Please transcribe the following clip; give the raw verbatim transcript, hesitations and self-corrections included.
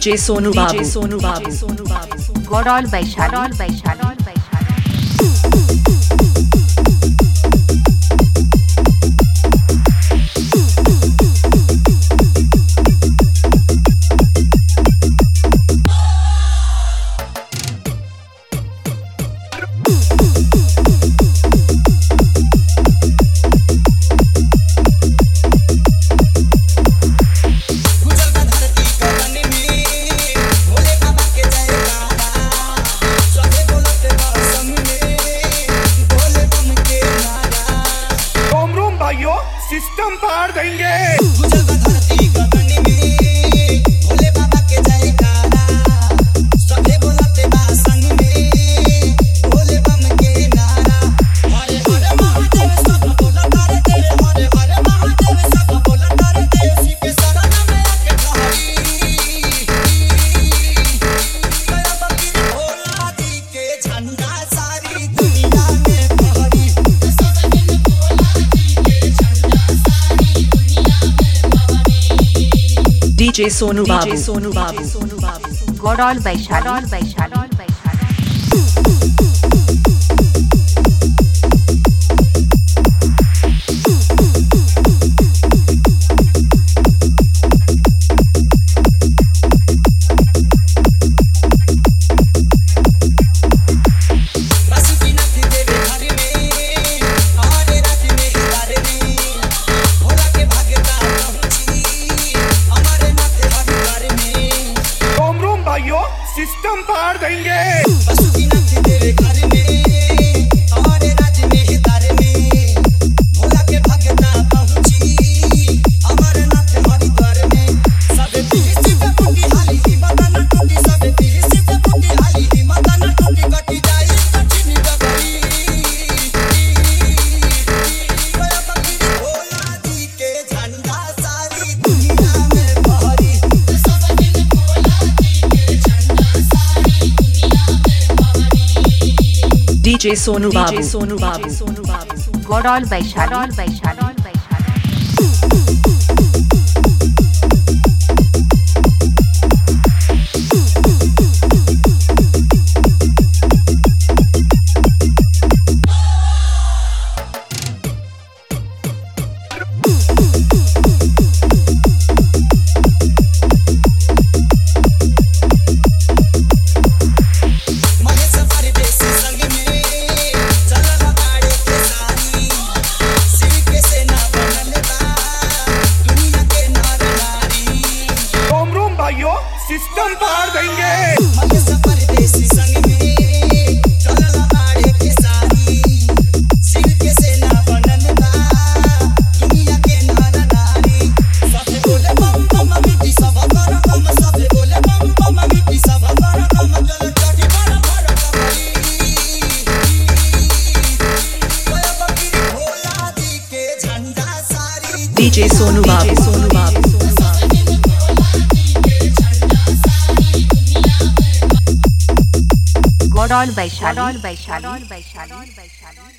DJ Sonu बाबू सोनू बाबू सोनू बाबू गोडॉल वैशाली वैशाली सिस्टम पार देंगे। डीजे सोनू बाबू सोनू बाबू सोनू बाबू गोडॉल वैशाली वैशाली सिस्टम पार देंगे। डीजे सोनू बाबू सोनू बाबू सोनू बाबू गोडॉल वैशाली वैशाली सिस्टम पार देंगे। डीजे सोनू बाबू सोनू बाबू गोडॉल वैशाली वैशाली वैशाली वैशाली